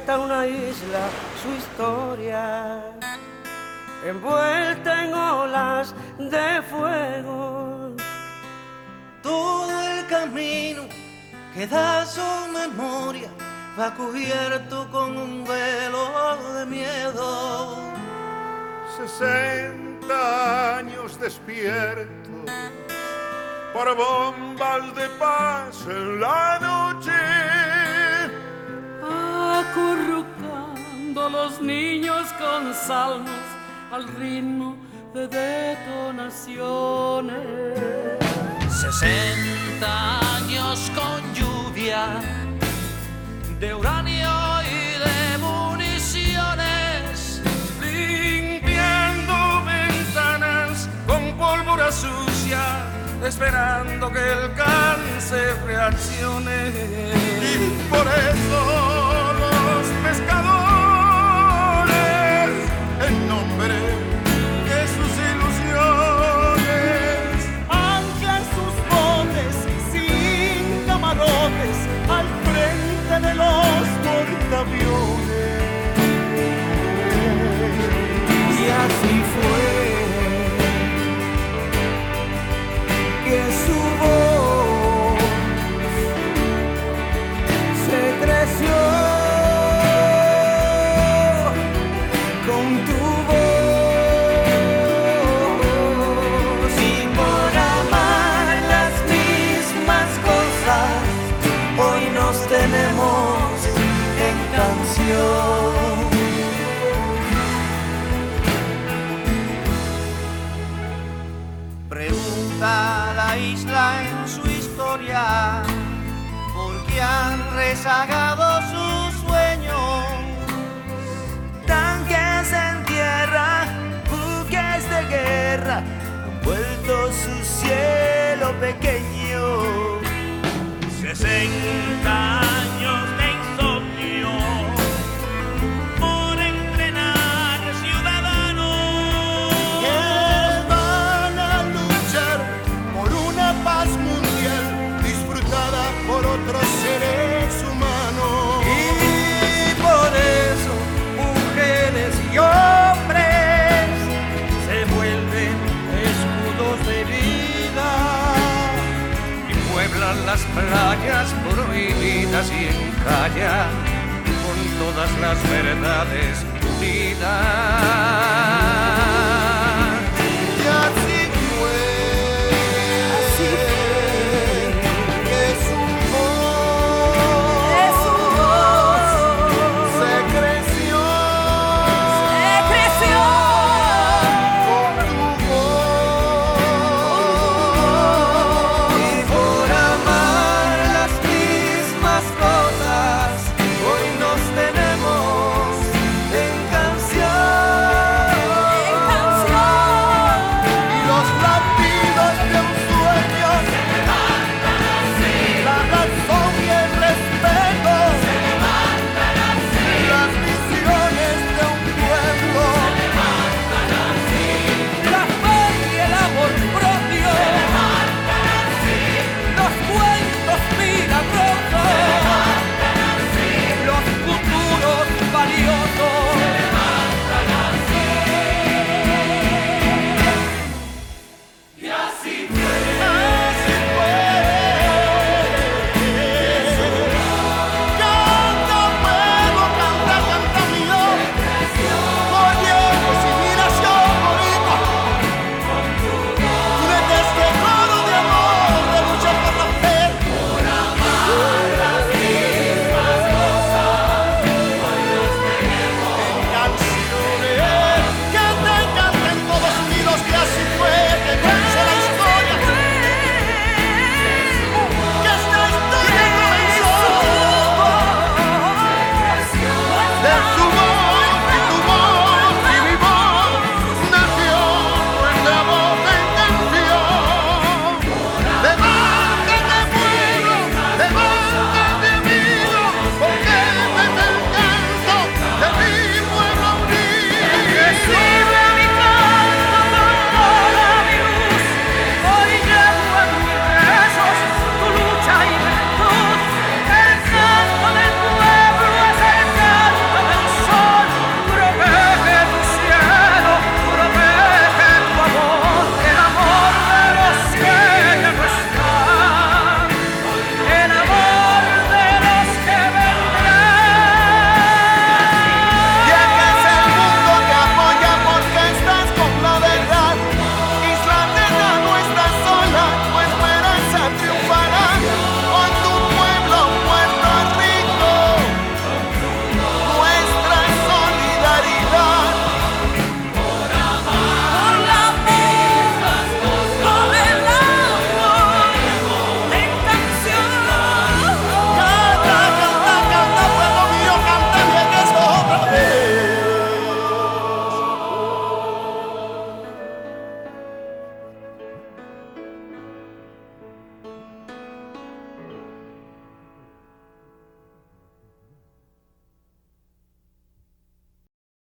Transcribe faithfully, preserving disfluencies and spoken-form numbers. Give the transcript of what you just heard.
despierta una isla su historia, envuelta en olas de fuego. Todo el camino que da su memoria va cubierto con un velo de miedo. Sesenta años despiertos por bombas de paz en la noche, acurrucando los niños con salmos al ritmo de detonaciones. Sesenta años con lluvia de uranio y de municiones, limpiando ventanas con pólvora sucia, esperando que el cáncer reaccione. Y por eso los pescadores, en nombre de sus ilusiones, anclan sus botes sin camarotes al frente de los portaaviones. Y así fue que su voz se creció con tu voz. Y por amar las mismas cosas, hoy nos tenemos en canción. pregunta a la isla en su historia por qué han rezagado sus sueños. Tanques en tierra, buques de guerra, han vuelto su cielo pequeño. Sesenta años de insomnio por entrenar ciudadanos Que van a luchar por una paz mundial disfrutada por otros seres humanos. Y por eso mujeres y hombres se vuelven escudos de vida y pueblan las playas prohibidas y encallan con todas las verdades unidas.